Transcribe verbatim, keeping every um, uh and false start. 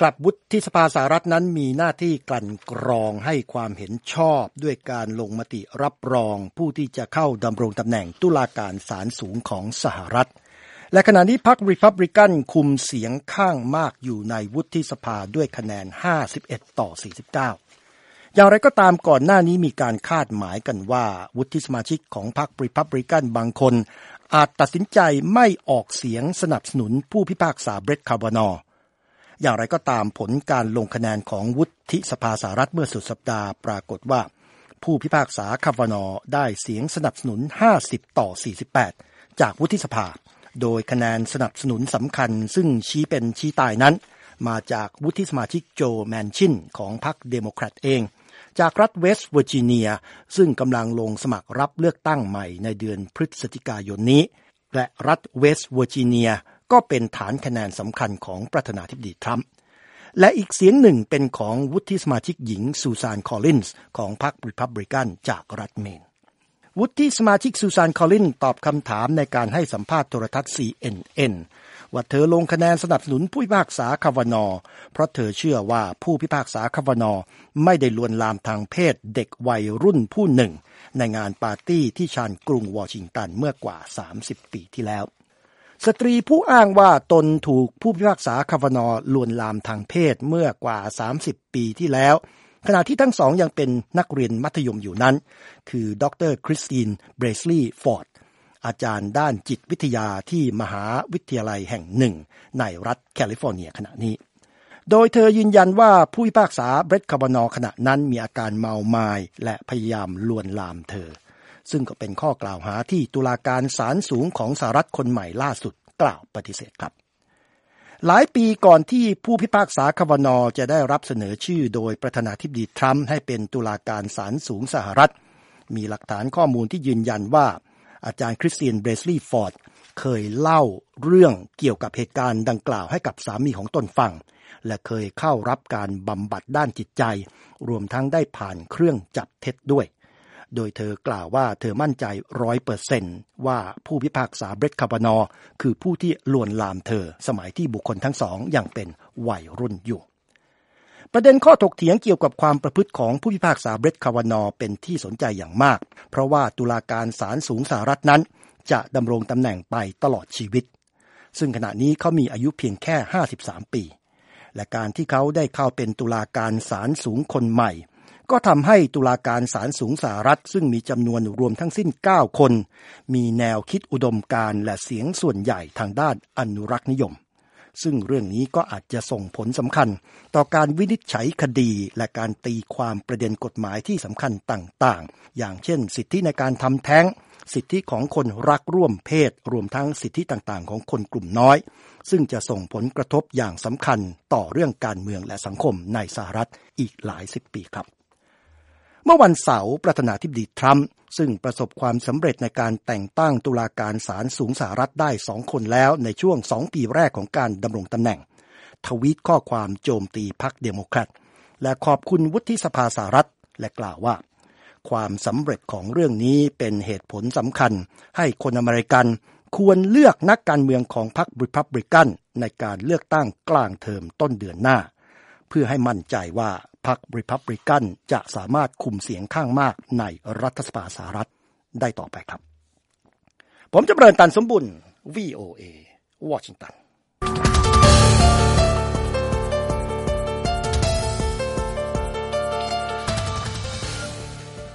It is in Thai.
กลับวุฒิสภาสหรัฐนั้นมีหน้าที่กลั่นกรองให้ความเห็นชอบด้วยการลงมติรับรองผู้ที่จะเข้าดำรงตำแหน่งตุลาการศาลสูงของสหรัฐและขณะนี้พรรครีพับลิกันคุมเสียงข้างมากอยู่ในวุฒิสภาด้วยคะแนนห้าสิบเอ็ดต่อสี่สิบเก้าอย่างไรก็ตามก่อนหน้านี้มีการคาดหมายกันว่าวุฒิสมาชิกของพรรครีพับลิกันบางคนอาจตัดสินใจไม่ออกเสียงสนับสนุนผู้พิพากษาเบรต คาวานอว์อย่างไรก็ตามผลการลงคะแนนของวุฒิสภาสหรัฐเมื่อสุดสัปดาห์ปรากฏว่าผู้พิพากษาคาวานอว์ได้เสียงสนับสนุนห้าสิบต่อสี่สิบแปดจากวุฒิสภาโดยคะแนนสนับสนุนสำคัญซึ่งชี้เป็นชี้ตายนั้นมาจากวุฒิสมาชิกโจแมนชินของพรรคเดโมแครตเองจากรัฐเวสต์เวอร์จิเนียซึ่งกำลังลงสมัครรับเลือกตั้งใหม่ในเดือนพฤศจิกายนนี้และรัฐเวสต์เวอร์จิเนียก็เป็นฐานคะแนนสำคัญของประธานาธิบดีทรัมป์และอีกเสียงหนึ่งเป็นของวุฒิสมาชิกหญิงซูซานคอลลินส์ของพรรครีพับลิกันจากรัฐเมนวุฒิสมาชิกซูซานคอลลินส์ตอบคำถามในการให้สัมภาษณ์โทรทัศน์ ซี เอ็น เอ็น ว่าเธอลงคะแนนสนับสนุนผู้พิพากษาคาวานอว์เพราะเธอเชื่อว่าผู้พิพากษาคาวานอว์ไม่ได้ลวนลามทางเพศเด็กวัยรุ่นผู้หนึ่งในงานปาร์ตี้ที่ชานกรุงวอชิงตันเมื่อกว่าสามสิบปีที่แล้วสตรีผู้อ้างว่าตนถูกผู้พิพากษาคาวานอว์ลวนลามทางเพศเมื่อกว่าสามสิบปีที่แล้วขณะที่ทั้งสองยังเป็นนักเรียนมัธยมอยู่นั้นคือดรคริสตินเบรสลีย์ฟอร์ดอาจารย์ด้านจิตวิทยาที่มหาวิทยาลัยแห่งหนึ่งในรัฐแคลิฟอร์เนียขณะนี้โดยเธอยืนยันว่าผู้พิพากษาเบรต คาวานอว์ขณะนั้นมีอาการเมามายและพยายามลวนลามเธอซึ่งก็เป็นข้อกล่าวหาที่ตุลาการศาลสูงของสหรัฐคนใหม่ล่าสุดกล่าวปฏิเสธครับหลายปีก่อนที่ผู้พิพากษาคาวานอว์จะได้รับเสนอชื่อโดยประธานาธิบดีทรัมป์ให้เป็นตุลาการศาลสูงสหรัฐมีหลักฐานข้อมูลที่ยืนยันว่าอาจารย์คริสตินเบรสลีย์ฟอร์ดเคยเล่าเรื่องเกี่ยวกับเหตุการณ์ดังกล่าวให้กับสามีของตนฟังและเคยเข้ารับการบำบัดด้านจิตใจรวมทั้งได้ผ่านเครื่องจับเท็จด้วยโดยเธอกล่าวว่าเธอมั่นใจ ร้อยเปอร์เซ็นต์ ว่าผู้พิพากษาเบรต คาวานอว์คือผู้ที่ลวนลามเธอสมัยที่บุคคลทั้งสองยังเป็นวัยรุ่นอยู่ประเด็นข้อถกเถียงเกี่ยวกับความประพฤติของผู้พิพากษาเบรต คาวานอว์เป็นที่สนใจอย่างมากเพราะว่าตุลาการศาลสูงสหรัฐนั้นจะดำรงตำแหน่งไปตลอดชีวิตซึ่งขณะนี้เขามีอายุเพียงแค่ห้าสิบสามปีและการที่เขาได้เข้าเป็นตุลาการศาลสูงคนใหม่ก็ทำให้ตุลาการศาลสูงสหรัฐซึ่งมีจำนวนรวมทั้งสิ้นเก้าคนมีแนวคิดอุดมการณ์และเสียงส่วนใหญ่ทางด้านอนุรักษ์นิยมซึ่งเรื่องนี้ก็อาจจะส่งผลสำคัญต่อการวินิจฉัยคดีและการตีความประเด็นกฎหมายที่สำคัญต่างๆอย่างเช่นสิทธิในการทำแท้งสิทธิของคนรักร่วมเพศรวมทั้งสิทธิต่างๆของคนกลุ่มน้อยซึ่งจะส่งผลกระทบอย่างสำคัญต่อเรื่องการเมืองและสังคมในสหรัฐอีกหลายสิบปีครับเมื่อวันเสาร์ประธานาธิบดีทรัมป์ซึ่งประสบความสำเร็จในการแต่งตั้งตุลาการศาลสูงสหรัฐได้สองคนแล้วในช่วงสองปีแรกของการดำรงตำแหน่งทวีตข้อความโจมตีพรรคเดโมแครตและขอบคุณวุฒิสภาสหรัฐและกล่าวว่าความสำเร็จของเรื่องนี้เป็นเหตุผลสำคัญให้คนอเมริกันควรเลือกนักการเมืองของพรรครีพับลิกันในการเลือกตั้งกลางเทอมต้นเดือนหน้าเพื่อให้มั่นใจว่าพรรครีพับลิกันจะสามารถคุมเสียงข้างมากในรัฐสภาสหรัฐได้ต่อไปครับผมจำเริญ ตันสมบุญ วี โอ เอ วอชิงตัน